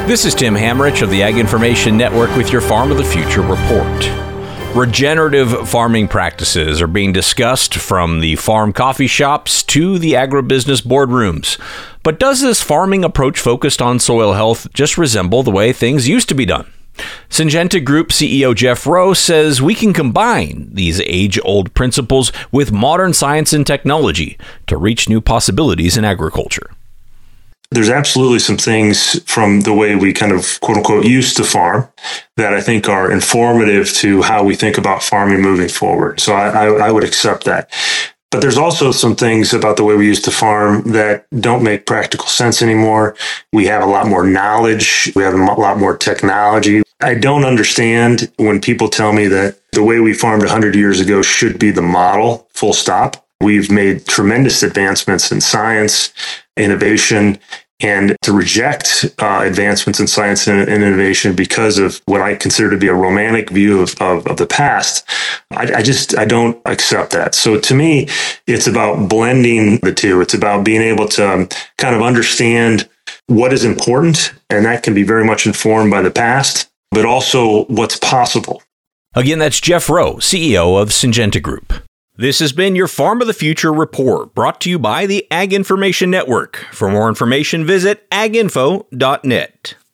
This is Tim Hamrich of the Ag Information Network with your Farm of the Future report. Regenerative farming practices are being discussed from the farm coffee shops to the agribusiness boardrooms. But does this farming approach focused on soil health just resemble the way things used to be done? Syngenta Group CEO Jeff Rowe says we can combine these age-old principles with modern science and technology to reach new possibilities in agriculture. There's absolutely some things from the way we kind of, quote unquote, used to farm that I think are informative to how we think about farming moving forward. So I would accept that. But there's also some things about the way we used to farm that don't make practical sense anymore. We have a lot more knowledge. We have a lot more technology. I don't understand when people tell me that the way we farmed 100 years ago should be the model, full stop. We've made tremendous advancements in science, innovation, and to reject advancements in science and innovation because of what I consider to be a romantic view of the past, I don't accept that. So to me, it's about blending the two. It's about being able to kind of understand what is important, and that can be very much informed by the past, but also what's possible. Again, that's Jeff Rowe, CEO of Syngenta Group. This has been your Farm of the Future report, brought to you by the Ag Information Network. For more information, visit aginfo.net.